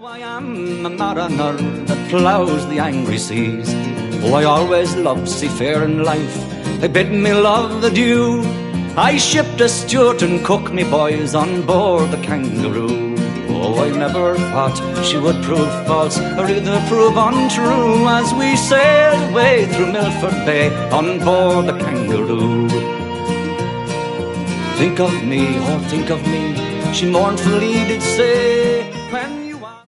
I am a mariner that ploughs the angry seas. Oh, I always loved seafaring life, I bid me love adieu. I shipped a steward and cook, me boys, on board the Kangaroo. Oh, I never thought she would prove false or either prove untrue, as we sailed away through Milford Bay on board the Kangaroo. Think of me, oh think of me, she mournfully did say,